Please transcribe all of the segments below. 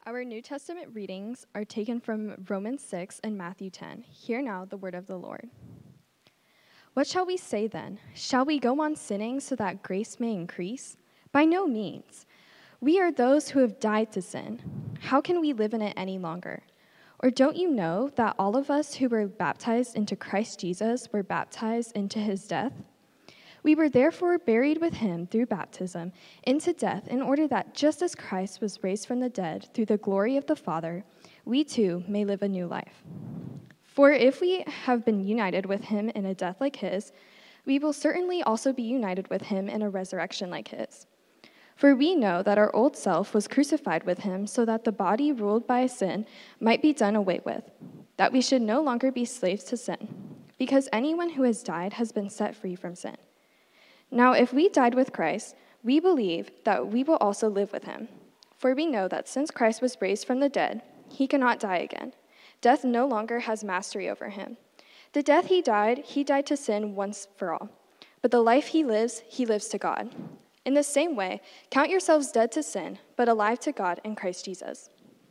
Our New Testament readings are taken from Romans 6 and Matthew 10. Hear now the word of the Lord. What shall we say then? Shall we go on sinning so that grace may increase? By no means. We are those who have died to sin. How can we live in it any longer? Or don't you know that all of us who were baptized into Christ Jesus were baptized into his death? We were therefore buried with him through baptism into death, in order that just as Christ was raised from the dead through the glory of the Father, we too may live a new life. For if we have been united with him in a death like his, we will certainly also be united with him in a resurrection like his. For we know that our old self was crucified with him so that the body ruled by sin might be done away with, that we should no longer be slaves to sin, because anyone who has died has been set free from sin. Now, if we died with Christ, we believe that we will also live with him. For we know that since Christ was raised from the dead, he cannot die again. Death no longer has mastery over him. The death he died to sin once for all. But the life he lives to God. In the same way, count yourselves dead to sin, but alive to God in Christ Jesus.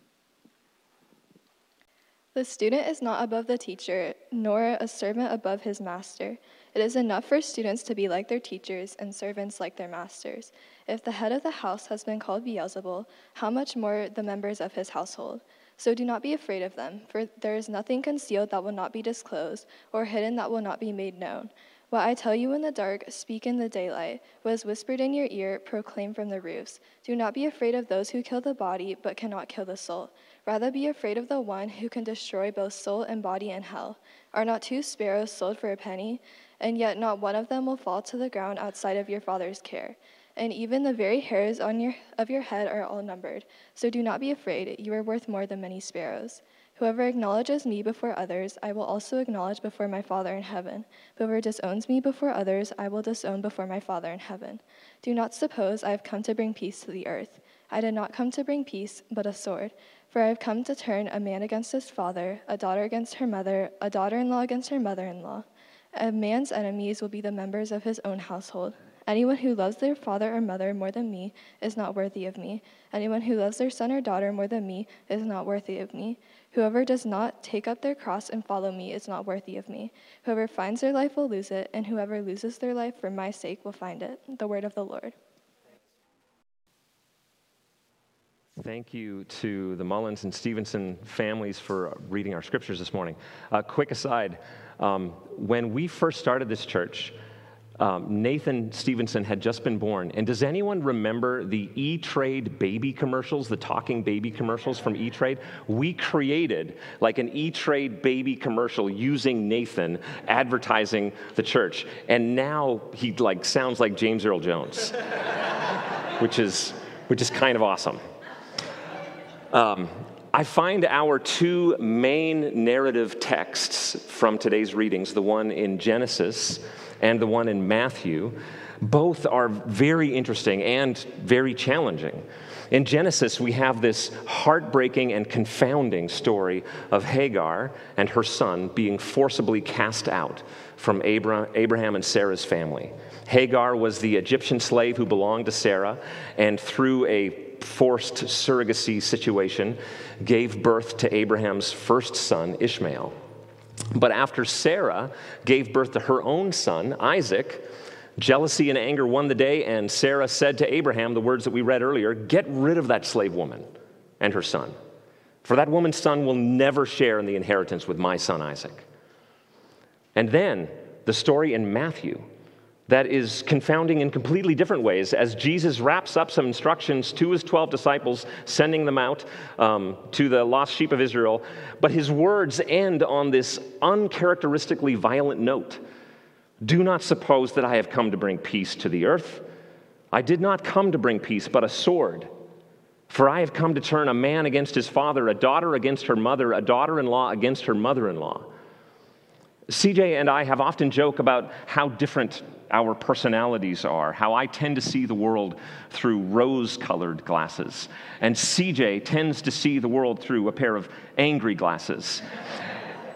The student is not above the teacher, nor a servant above his master. It is enough for students to be like their teachers and servants like their masters. If the head of the house has been called Beelzebul, how much more the members of his household? So do not be afraid of them, for there is nothing concealed that will not be disclosed, or hidden that will not be made known. What I tell you in the dark, speak in the daylight. What is whispered in your ear, proclaim from the roofs. Do not be afraid of those who kill the body, but cannot kill the soul. Rather be afraid of the one who can destroy both soul and body in hell. Are not 2 sparrows sold for a penny? And yet not one of them will fall to the ground outside of your Father's care. And even the very hairs of your head are all numbered. So do not be afraid, you are worth more than many sparrows. Whoever acknowledges me before others, I will also acknowledge before my Father in heaven. But whoever disowns me before others, I will disown before my Father in heaven. Do not suppose I have come to bring peace to the earth. I did not come to bring peace, but a sword. For I have come to turn a man against his father, a daughter against her mother, a daughter-in-law against her mother-in-law. A man's enemies will be the members of his own household. Anyone who loves their father or mother more than me is not worthy of me. Anyone who loves their son or daughter more than me is not worthy of me. Whoever does not take up their cross and follow me is not worthy of me. Whoever finds their life will lose it, and whoever loses their life for my sake will find it. The word of the Lord. Thank you to the Mullins and Stevenson families for reading our scriptures this morning. Quick aside, when we first started this church, Nathan Stevenson had just been born. And does anyone remember the E-Trade baby commercials, the talking baby commercials from E-Trade? We created like an E-Trade baby commercial using Nathan advertising the church. And now he sounds like James Earl Jones, which is kind of awesome. I find our 2 main narrative texts from today's readings, the one in Genesis and the one in Matthew, both are very interesting and very challenging. In Genesis, we have this heartbreaking and confounding story of Hagar and her son being forcibly cast out from Abraham and Sarah's family. Hagar was the Egyptian slave who belonged to Sarah, and through a forced surrogacy situation, gave birth to Abraham's first son, Ishmael. But after Sarah gave birth to her own son, Isaac, jealousy and anger won the day, and Sarah said to Abraham the words that we read earlier, "Get rid of that slave woman and her son, for that woman's son will never share in the inheritance with my son Isaac." And then the story in Matthew that is confounding in completely different ways as Jesus wraps up some instructions to his 12 disciples, sending them out to the lost sheep of Israel. But his words end on this uncharacteristically violent note. "Do not suppose that I have come to bring peace to the earth. I did not come to bring peace, but a sword. For I have come to turn a man against his father, a daughter against her mother, a daughter-in-law against her mother-in-law." CJ and I have often joked about how different our personalities are, how I tend to see the world through rose-colored glasses, and CJ tends to see the world through a pair of angry glasses.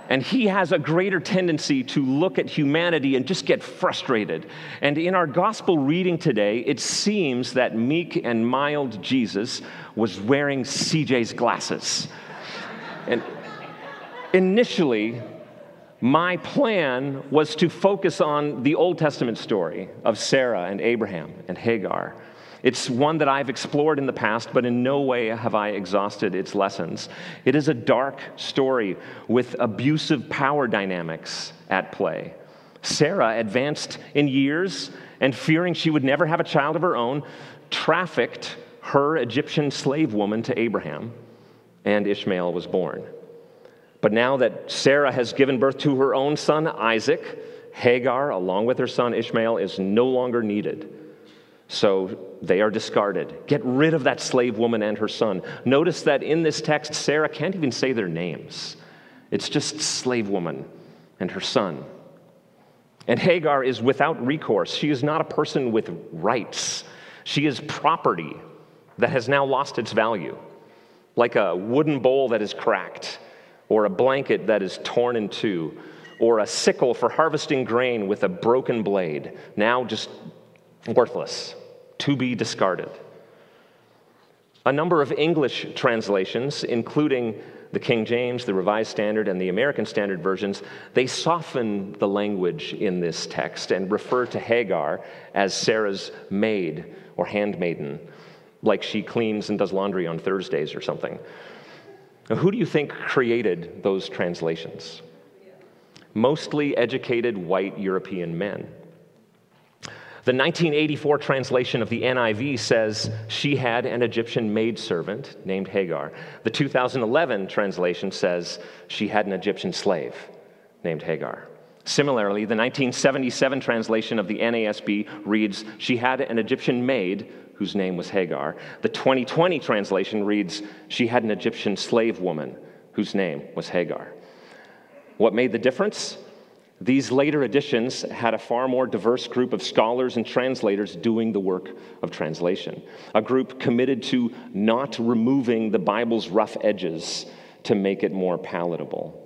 And he has a greater tendency to look at humanity and just get frustrated. And in our gospel reading today, it seems that meek and mild Jesus was wearing CJ's glasses. And initially, my plan was to focus on the Old Testament story of Sarah and Abraham and Hagar. It's one that I've explored in the past, but in no way have I exhausted its lessons. It is a dark story with abusive power dynamics at play. Sarah, advanced in years and fearing she would never have a child of her own, trafficked her Egyptian slave woman to Abraham, and Ishmael was born. But now that Sarah has given birth to her own son, Isaac, Hagar, along with her son Ishmael, is no longer needed. So they are discarded. Get rid of that slave woman and her son. Notice that in this text, Sarah can't even say their names. It's just slave woman and her son. And Hagar is without recourse. She is not a person with rights. She is property that has now lost its value, like a wooden bowl that is cracked, or a blanket that is torn in two, or a sickle for harvesting grain with a broken blade, now just worthless, to be discarded. A number of English translations, including the King James, the Revised Standard, and the American Standard versions, they soften the language in this text and refer to Hagar as Sarah's maid or handmaiden, like she cleans and does laundry on Thursdays or something. Now, who do you think created those translations? Mostly educated white European men. The 1984 translation of the NIV says she had an Egyptian maidservant named Hagar. The 2011 translation says she had an Egyptian slave named Hagar. Similarly, the 1977 translation of the NASB reads, she had an Egyptian maid whose name was Hagar. The 2020 translation reads, she had an Egyptian slave woman whose name was Hagar. What made the difference? These later editions had a far more diverse group of scholars and translators doing the work of translation, a group committed to not removing the Bible's rough edges to make it more palatable.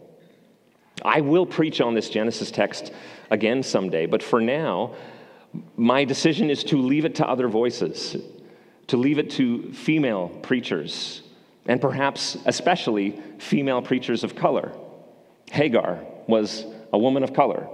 I will preach on this Genesis text again someday, but for now, my decision is to leave it to other voices, to leave it to female preachers, and perhaps especially female preachers of color. Hagar was a woman of color.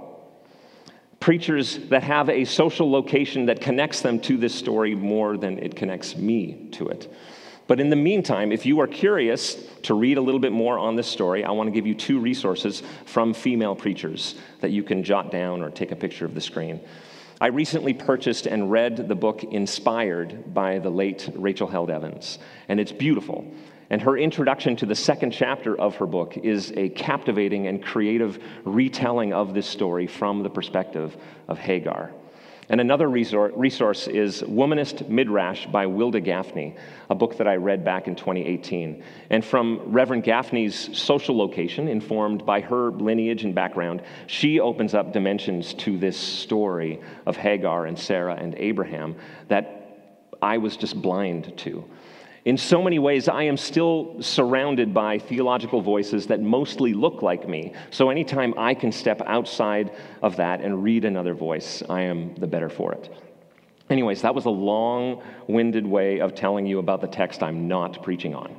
Preachers that have a social location that connects them to this story more than it connects me to it. But in the meantime, if you are curious to read a little bit more on this story, I want to give you two resources from female preachers that you can jot down or take a picture of the screen. I recently purchased and read the book Inspired by the late Rachel Held Evans, and it's beautiful. And her introduction to the second chapter of her book is a captivating and creative retelling of this story from the perspective of Hagar. And another resource is Womanist Midrash by Wilda Gaffney, a book that I read back in 2018. And from Reverend Gaffney's social location, informed by her lineage and background, she opens up dimensions to this story of Hagar and Sarah and Abraham that I was just blind to. In so many ways, I am still surrounded by theological voices that mostly look like me. So anytime I can step outside of that and read another voice, I am the better for it. Anyways, that was a long-winded way of telling you about the text I'm not preaching on.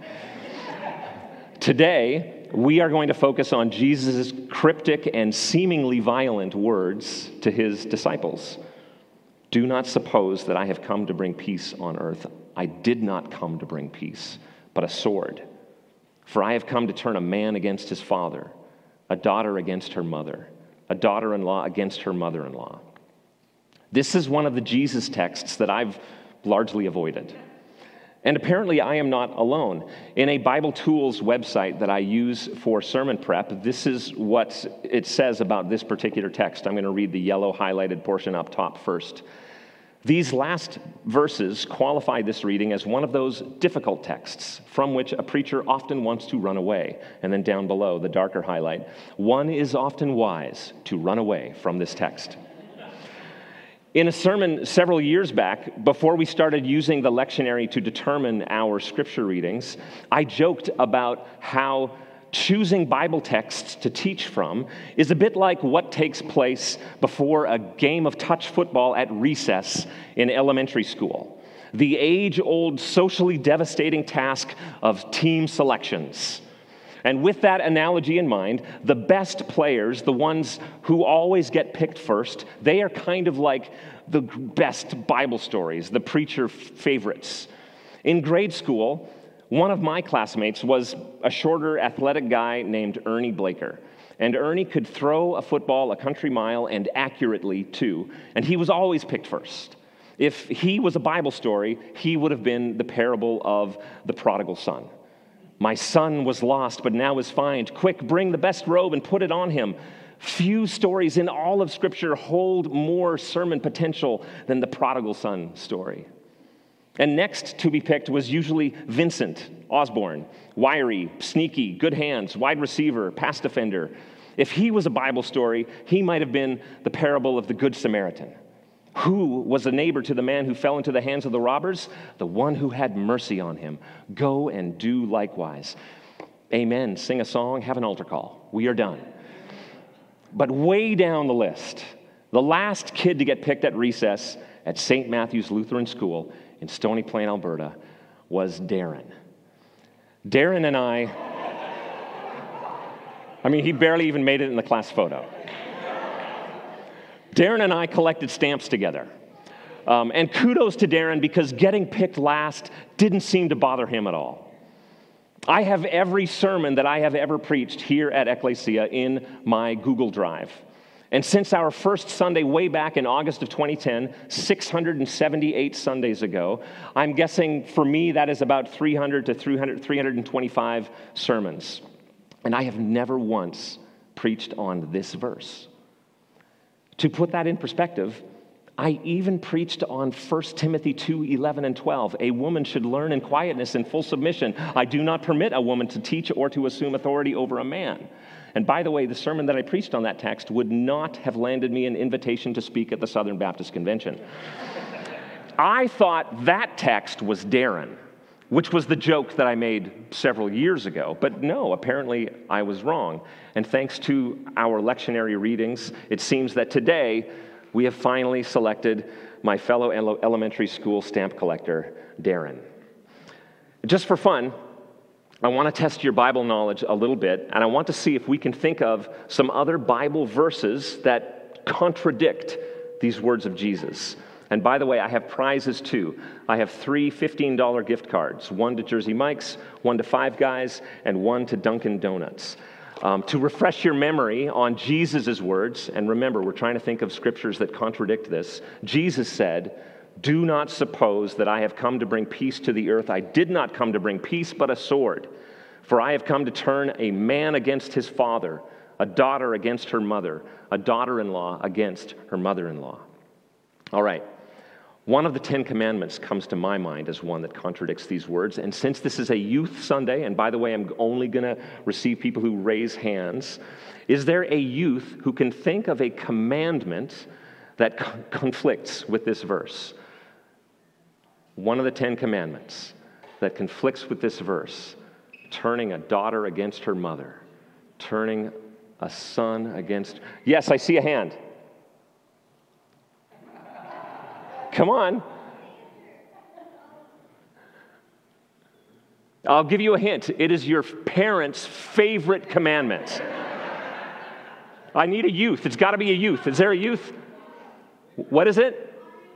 Today, we are going to focus on Jesus' cryptic and seemingly violent words to his disciples. Do not suppose that I have come to bring peace on earth. I did not come to bring peace, but a sword. For I have come to turn a man against his father, a daughter against her mother, a daughter-in-law against her mother-in-law. This is one of the Jesus texts that I've largely avoided. And apparently I am not alone. In a Bible Tools website that I use for sermon prep, this is what it says about this particular text. I'm going to read the yellow highlighted portion up top first. These last verses qualify this reading as one of those difficult texts from which a preacher often wants to run away. And then down below, the darker highlight, one is often wise to run away from this text. In a sermon several years back, before we started using the lectionary to determine our scripture readings, I joked about how choosing Bible texts to teach from is a bit like what takes place before a game of touch football at recess in elementary school. The age-old, socially devastating task of team selections. And with that analogy in mind, the best players, the ones who always get picked first, they are kind of like the best Bible stories, the preacher favorites. In grade school, one of my classmates was a shorter, athletic guy named Ernie Blaker. And Ernie could throw a football a country mile, and accurately, too. And he was always picked first. If he was a Bible story, he would have been the parable of the prodigal son. My son was lost, but now is found. Quick, bring the best robe and put it on him. Few stories in all of Scripture hold more sermon potential than the prodigal son story. And next to be picked was usually Vincent Osborne, wiry, sneaky, good hands, wide receiver, pass defender. If he was a Bible story, he might have been the parable of the Good Samaritan. Who was a neighbor to the man who fell into the hands of the robbers? The one who had mercy on him. Go and do likewise. Amen. Sing a song, have an altar call. We are done. But way down the list, the last kid to get picked at recess at St. Matthew's Lutheran School in Stony Plain, Alberta, was Darren. Darren and I mean, he barely even made it in the class photo. Darren and I collected stamps together. And kudos to Darren, because getting picked last didn't seem to bother him at all. I have every sermon that I have ever preached here at Ecclesia in my Google Drive. And since our first Sunday way back in August of 2010, 678 Sundays ago, I'm guessing for me that is about 300 to 325 sermons. And I have never once preached on this verse. To put that in perspective, I even preached on 1 Timothy 2:11 and 12. A woman should learn in quietness and full submission. I do not permit a woman to teach or to assume authority over a man. And by the way, the sermon that I preached on that text would not have landed me an invitation to speak at the Southern Baptist Convention. I thought that text was Darren, which was the joke that I made several years ago. But no, apparently I was wrong. And thanks to our lectionary readings, it seems that today we have finally selected my fellow elementary school stamp collector, Darren. Just for fun, I want to test your Bible knowledge a little bit, and I want to see if we can think of some other Bible verses that contradict these words of Jesus. And by the way, I have prizes too. I have 3 $15 gift cards, one to Jersey Mike's, one to Five Guys, and one to Dunkin' Donuts. To refresh your memory on Jesus' words, and remember, we're trying to think of scriptures that contradict this. Jesus said, "Do not suppose that I have come to bring peace to the earth. I did not come to bring peace, but a sword. For I have come to turn a man against his father, a daughter against her mother, a daughter-in-law against her mother-in-law." All right. One of the 10 Commandments comes to my mind as one that contradicts these words. And since this is a youth Sunday, and by the way, I'm only going to receive people who raise hands, is there a youth who can think of a commandment that conflicts with this verse? One of the 10 Commandments that conflicts with this verse: turning a daughter against her mother, turning a son against... Yes, I see a hand. Come on. I'll give you a hint. It is your parents' favorite commandment. I need a youth. It's got to be a youth. Is there a youth? What is it?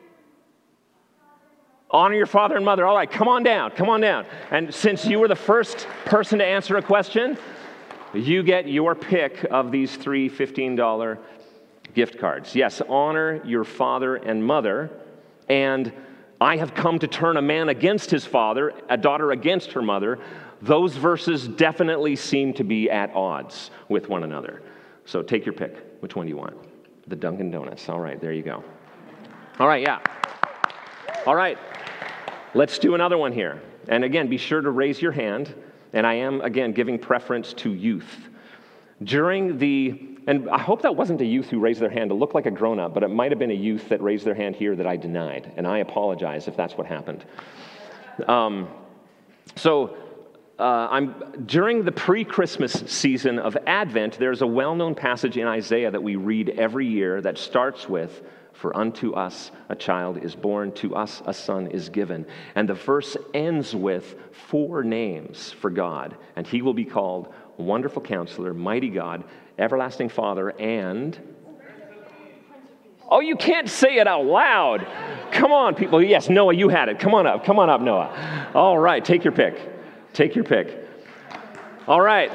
Honor your father and mother. All right, come on down. Come on down. And since you were the first person to answer a question, you get your pick of these 3 $15 gift cards. Yes, honor your father and mother. And I have come to turn a man against his father, a daughter against her mother. Those verses definitely seem to be at odds with one another. So take your pick. Which one do you want? The Dunkin' Donuts. All right, there you go. All right, yeah. All right, let's do another one here. And again, be sure to raise your hand. And I am, again, giving preference to youth. And I hope that wasn't a youth who raised their hand. It looked like a grown-up, but it might have been a youth that raised their hand here that I denied. And I apologize if that's what happened. So during the pre-Christmas season of Advent, there's a well-known passage in Isaiah that we read every year that starts with, "For unto us a child is born, to us a son is given." And the verse ends with 4 names for God, and he will be called Wonderful Counselor, Mighty God, Everlasting Father, and... Oh, you can't say it out loud. Come on, people. Yes, Noah, you had it. Come on up, Noah. All right, take your pick. Take your pick. All right.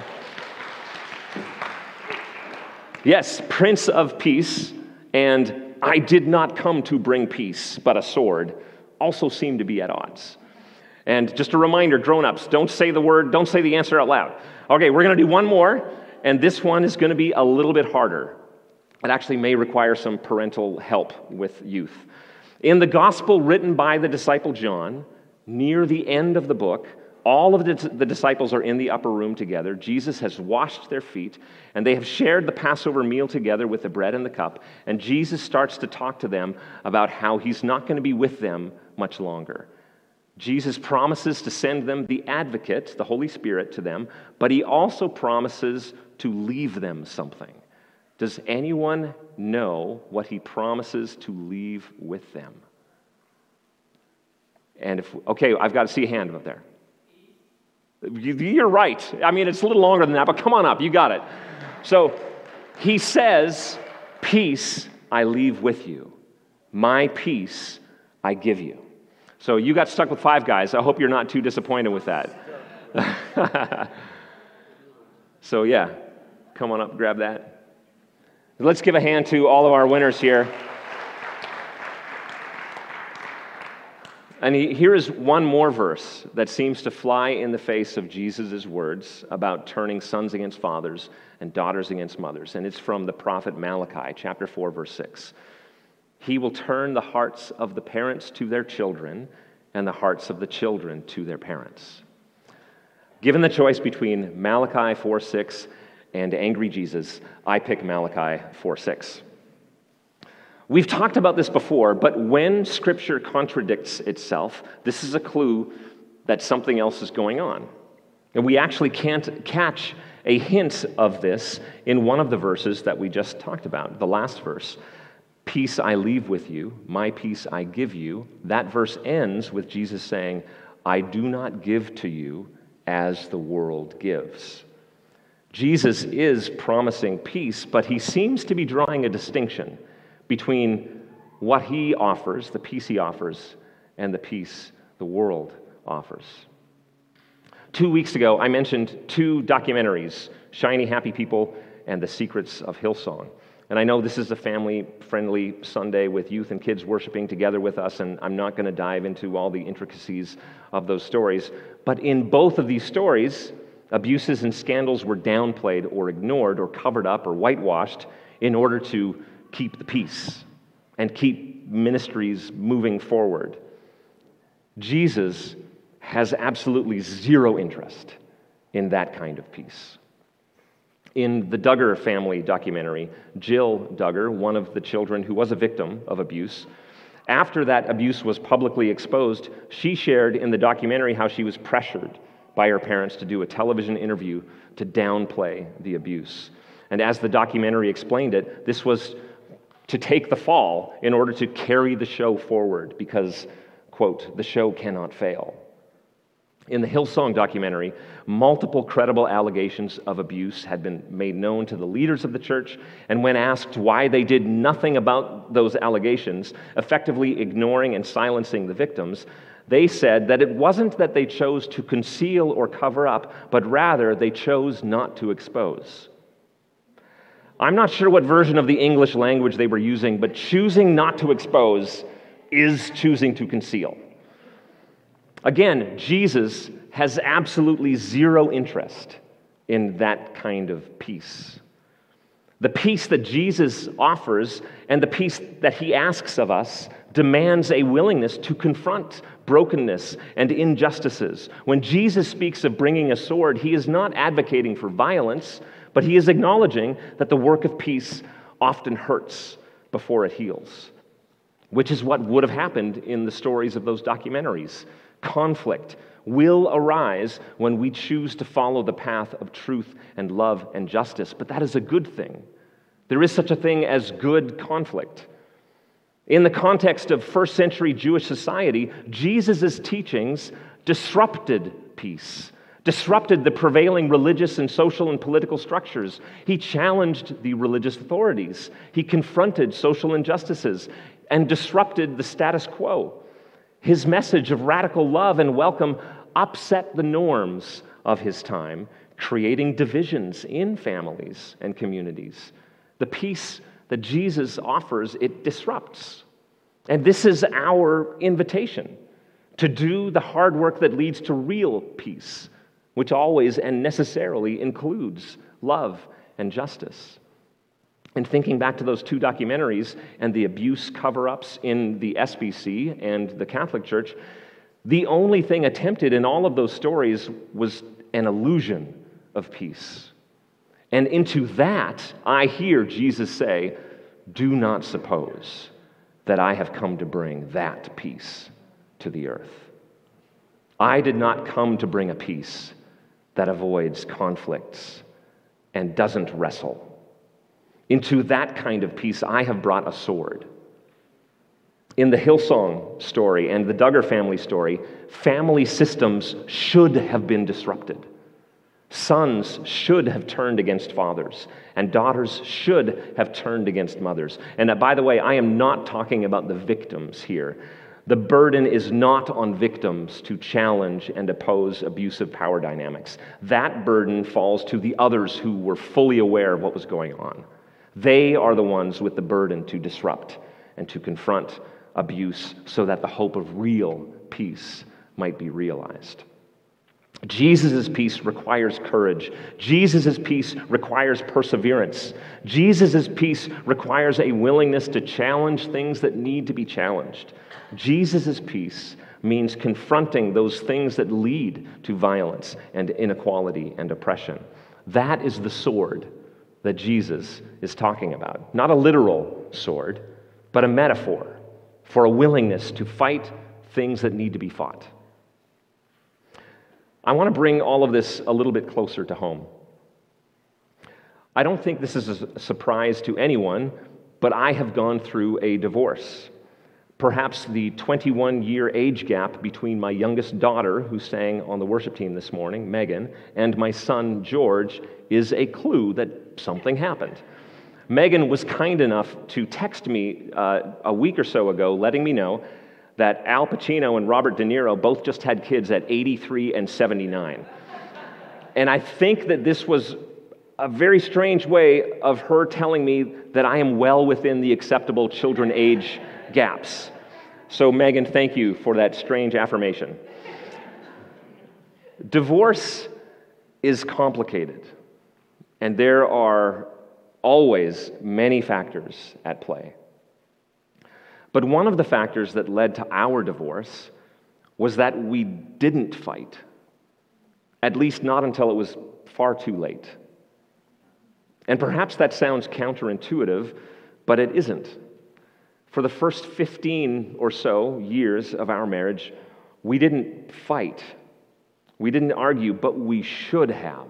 Yes, Prince of Peace, and "I did not come to bring peace, but a sword," also seem to be at odds. And just a reminder, grown-ups, don't say the answer out loud. Okay, we're going to do one more, and this one is going to be a little bit harder. It actually may require some parental help with youth. In the gospel written by the disciple John, near the end of the book, all of the disciples are in the upper room together. Jesus has washed their feet, and they have shared the Passover meal together with the bread and the cup. And Jesus starts to talk to them about how he's not going to be with them much longer. Jesus promises to send them the Advocate, the Holy Spirit, to them, but he also promises to leave them something. Does anyone know what he promises to leave with them? And okay, I've got to see a hand up there. You're right. I mean, it's a little longer than that, but come on up. You got it. So he says, "Peace I leave with you. My peace I give you." So you got stuck with 5 guys. I hope you're not too disappointed with that. So yeah, come on up, grab that. Let's give a hand to all of our winners here. And here is one more verse that seems to fly in the face of Jesus' words about turning sons against fathers and daughters against mothers. And it's from the prophet Malachi, chapter 4, verse 6. "He will turn the hearts of the parents to their children and the hearts of the children to their parents." Given the choice between Malachi 4:6 and angry Jesus, I pick Malachi 4:6. We've talked about this before, but when Scripture contradicts itself, this is a clue that something else is going on. And we actually can't catch a hint of this in one of the verses that we just talked about, the last verse. "Peace I leave with you, my peace I give you." That verse ends with Jesus saying, "I do not give to you as the world gives." Jesus is promising peace, but he seems to be drawing a distinction between what he offers, the peace he offers, and the peace the world offers. 2 weeks ago, I mentioned 2 documentaries, Shiny Happy People and The Secrets of Hillsong. And I know this is a family-friendly Sunday with youth and kids worshiping together with us, and I'm not going to dive into all the intricacies of those stories. But in both of these stories, abuses and scandals were downplayed or ignored or covered up or whitewashed in order to keep the peace and keep ministries moving forward. Jesus has absolutely zero interest in that kind of peace. In the Duggar family documentary, Jill Duggar, one of the children who was a victim of abuse, after that abuse was publicly exposed, she shared in the documentary how she was pressured by her parents to do a television interview to downplay the abuse. And as the documentary explained it, this was to take the fall in order to carry the show forward because, quote, "the show cannot fail." In the Hillsong documentary, multiple credible allegations of abuse had been made known to the leaders of the church, and when asked why they did nothing about those allegations, effectively ignoring and silencing the victims, they said that it wasn't that they chose to conceal or cover up, but rather they chose not to expose. I'm not sure what version of the English language they were using, but choosing not to expose is choosing to conceal. Again, Jesus has absolutely zero interest in that kind of peace. The peace that Jesus offers and the peace that he asks of us demands a willingness to confront brokenness and injustices. When Jesus speaks of bringing a sword, he is not advocating for violence, but he is acknowledging that the work of peace often hurts before it heals, which is what would have happened in the stories of those documentaries. Conflict will arise when we choose to follow the path of truth and love and justice, but that is a good thing. There is such a thing as good conflict. In the context of first century Jewish society, Jesus' teachings disrupted peace, disrupted the prevailing religious and social and political structures. He challenged the religious authorities. He confronted social injustices and disrupted the status quo. His message of radical love and welcome upset the norms of his time, creating divisions in families and communities. The peace that Jesus offers, it disrupts. And this is our invitation to do the hard work that leads to real peace, which always and necessarily includes love and justice. And thinking back to those two documentaries and the abuse cover-ups in the SBC and the Catholic Church, the only thing attempted in all of those stories was an illusion of peace. And into that, I hear Jesus say, "Do not suppose that I have come to bring that peace to the earth. I did not come to bring a peace that avoids conflicts and doesn't wrestle. Into that kind of peace, I have brought a sword." In the Hillsong story and the Duggar family story, family systems should have been disrupted. Sons should have turned against fathers, and daughters should have turned against mothers. And by the way, I am not talking about the victims here. The burden is not on victims to challenge and oppose abusive power dynamics. That burden falls to the others who were fully aware of what was going on. They are the ones with the burden to disrupt and to confront abuse so that the hope of real peace might be realized. Jesus' peace requires courage. Jesus' peace requires perseverance. Jesus' peace requires a willingness to challenge things that need to be challenged. Jesus' peace means confronting those things that lead to violence and inequality and oppression. That is the sword that Jesus is talking about. Not a literal sword, but a metaphor for a willingness to fight things that need to be fought. I want to bring all of this a little bit closer to home. I don't think this is a surprise to anyone, but I have gone through a divorce. Perhaps the 21-year age gap between my youngest daughter, who sang on the worship team this morning, Megan, and my son, George, is a clue that something happened. Megan was kind enough to text me a week or so ago, letting me know that Al Pacino and Robert De Niro both just had kids at 83 and 79. And I think that this was a very strange way of her telling me that I am well within the acceptable children age gaps. So Megan, thank you for that strange affirmation. Divorce is complicated, and there are always many factors at play. But one of the factors that led to our divorce was that we didn't fight, at least not until it was far too late. And perhaps that sounds counterintuitive, but it isn't. For the first 15 or so years of our marriage, we didn't fight. We didn't argue, but we should have.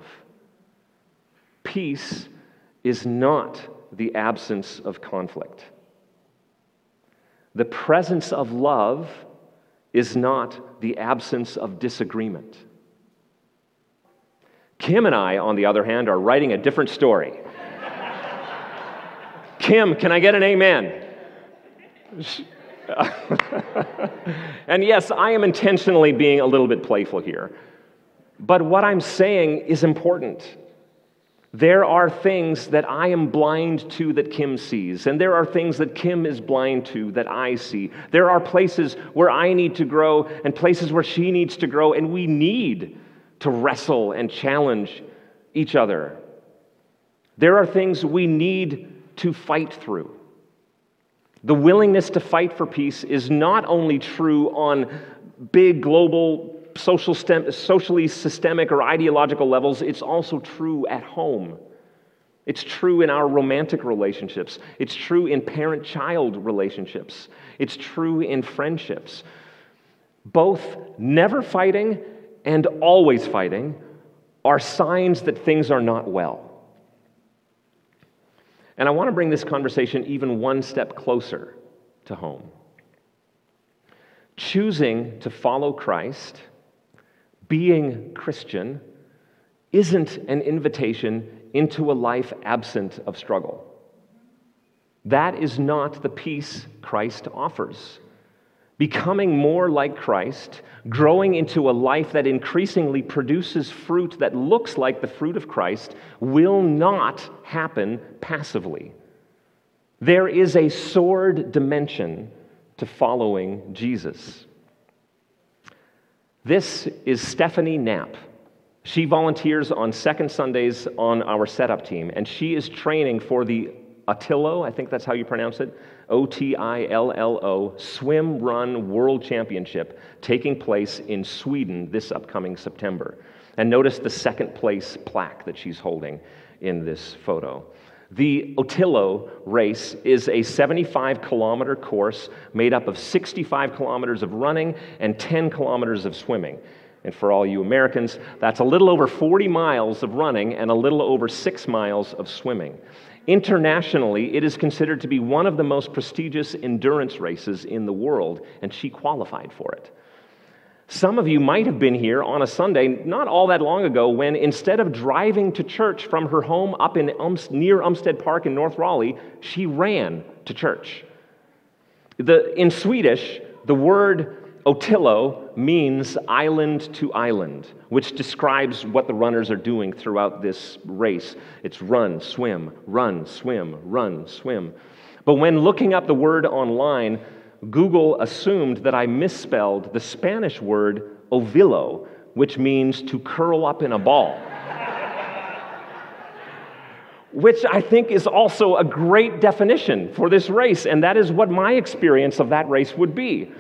Peace is not the absence of conflict. The presence of love is not the absence of disagreement. Kim and I, on the other hand, are writing a different story. Kim, can I get an amen? And yes, I am intentionally being a little bit playful here. But what I'm saying is important. There are things that I am blind to that Kim sees, and there are things that Kim is blind to that I see. There are places where I need to grow and places where she needs to grow, and we need to wrestle and challenge each other. There are things we need to fight through. The willingness to fight for peace is not only true on big global socially systemic or ideological levels, it's also true at home. It's true in our romantic relationships. It's true in parent-child relationships. It's true in friendships. Both never fighting and always fighting are signs that things are not well. And I want to bring this conversation even one step closer to home. Choosing to follow Christ, being Christian, isn't an invitation into a life absent of struggle. That is not the peace Christ offers. Becoming more like Christ, growing into a life that increasingly produces fruit that looks like the fruit of Christ, will not happen passively. There is a sword dimension to following Jesus. This is Stephanie Knapp. She volunteers on second Sundays on our setup team, and she is training for the Otillo, I think that's how you pronounce it, Otillo, Swim Run World Championship, taking place in Sweden this upcoming September. And notice the second place plaque that she's holding in this photo. The Otillo race is a 75-kilometer course made up of 65 kilometers of running and 10 kilometers of swimming. And for all you Americans, that's a little over 40 miles of running and a little over 6 miles of swimming. Internationally, it is considered to be one of the most prestigious endurance races in the world, and she qualified for it. Some of you might have been here on a Sunday not all that long ago when instead of driving to church from her home up in near Umstead Park in North Raleigh, she ran to church. In Swedish, the word Otillo means island to island, which describes what the runners are doing throughout this race. It's run, swim, run, swim, run, swim. But when looking up the word online, Google assumed that I misspelled the Spanish word ovillo, which means to curl up in a ball. Which I think is also a great definition for this race, and that is what my experience of that race would be.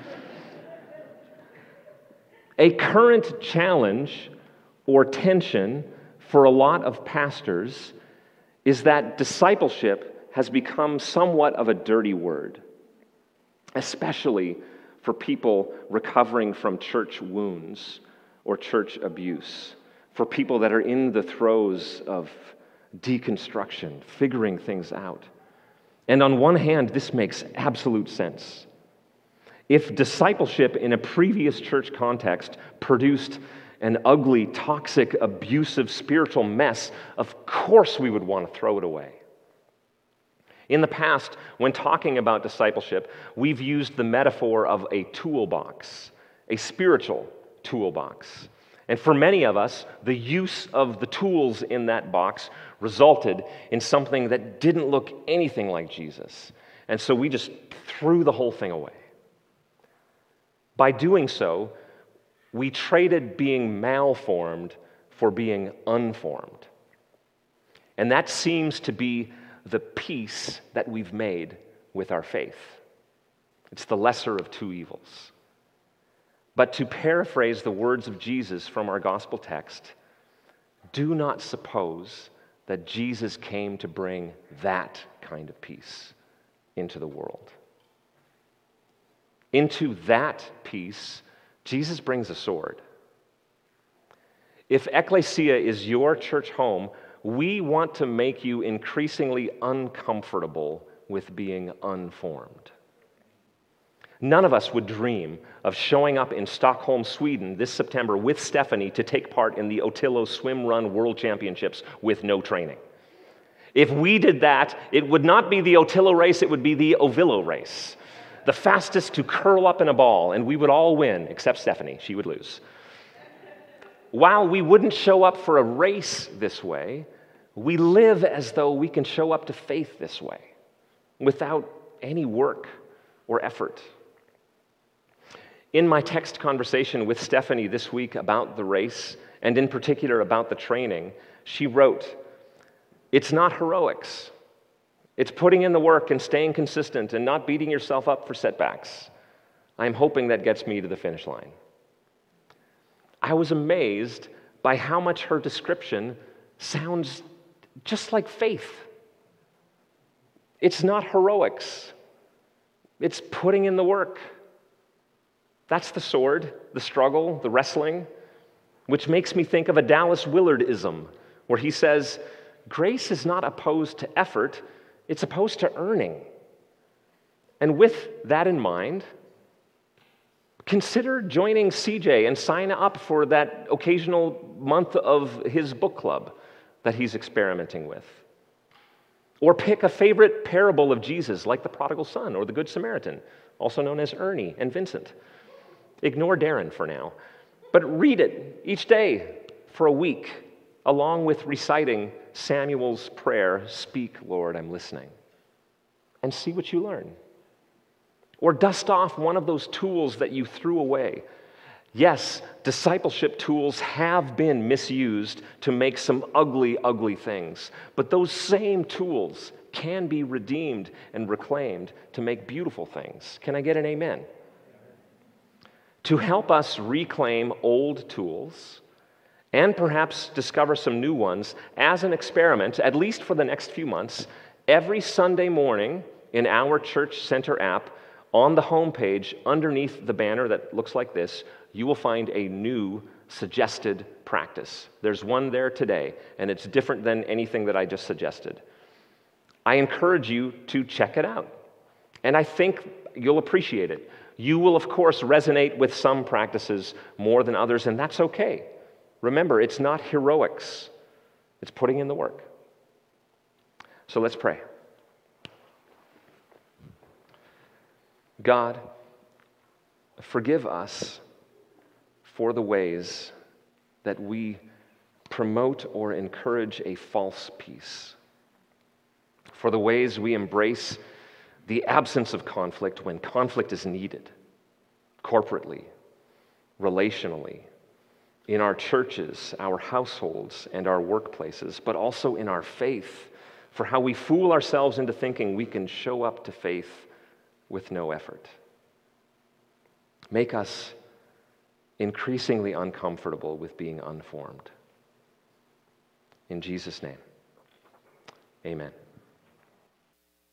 A current challenge or tension for a lot of pastors is that discipleship has become somewhat of a dirty word, especially for people recovering from church wounds or church abuse, for people that are in the throes of deconstruction, figuring things out. And on one hand, this makes absolute sense. If discipleship in a previous church context produced an ugly, toxic, abusive spiritual mess, of course we would want to throw it away. In the past, when talking about discipleship, we've used the metaphor of a toolbox, a spiritual toolbox. And for many of us, the use of the tools in that box resulted in something that didn't look anything like Jesus. And so we just threw the whole thing away. By doing so, we traded being malformed for being unformed. And that seems to be the peace that we've made with our faith. It's the lesser of two evils. But to paraphrase the words of Jesus from our gospel text, do not suppose that Jesus came to bring that kind of peace into the world. Into that peace, Jesus brings a sword. If Ecclesia is your church home, we want to make you increasingly uncomfortable with being unformed. None of us would dream of showing up in Stockholm, Sweden this September with Stephanie to take part in the Otillo Swim Run World Championships with no training. If we did that, it would not be the Otillo race, it would be the Ovillo race. The fastest to curl up in a ball, and we would all win, except Stephanie. She would lose. While we wouldn't show up for a race this way, we live as though we can show up to faith this way, without any work or effort. In my text conversation with Stephanie this week about the race, and in particular about the training, she wrote, "It's not heroics. It's putting in the work and staying consistent and not beating yourself up for setbacks. I'm hoping that gets me to the finish line." I was amazed by how much her description sounds just like faith. It's not heroics. It's putting in the work. That's the sword, the struggle, the wrestling. which makes me think of a Dallas Willardism, where he says, grace is not opposed to effort, it's opposed to earning. And with that in mind, consider joining CJ and sign up for that occasional month of his book club that he's experimenting with. Or pick a favorite parable of Jesus, like the prodigal son or the Good Samaritan, also known as Ernie and Vincent. Ignore Darren for now, but read it each day for a week, along with reciting Samuel's prayer, "Speak, Lord, I'm listening," and see what you learn. Or dust off one of those tools that you threw away. Yes, discipleship tools have been misused to make some ugly, ugly things, but those same tools can be redeemed and reclaimed to make beautiful things. Can I get an amen? To help us reclaim old tools and perhaps discover some new ones as an experiment, at least for the next few months, every Sunday morning in our Church Center app, on the homepage, underneath the banner that looks like this, you will find a new suggested practice. There's one there today, and it's different than anything that I just suggested. I encourage you to check it out, and I think you'll appreciate it. You will, of course, resonate with some practices more than others, and that's okay. Remember, it's not heroics. It's putting in the work. So let's pray. God, forgive us for the ways that we promote or encourage a false peace, for the ways we embrace the absence of conflict when conflict is needed, corporately, relationally, in our churches, our households, and our workplaces, but also in our faith, for how we fool ourselves into thinking we can show up to faith with no effort. Make us increasingly uncomfortable with being unformed. In Jesus' name, amen.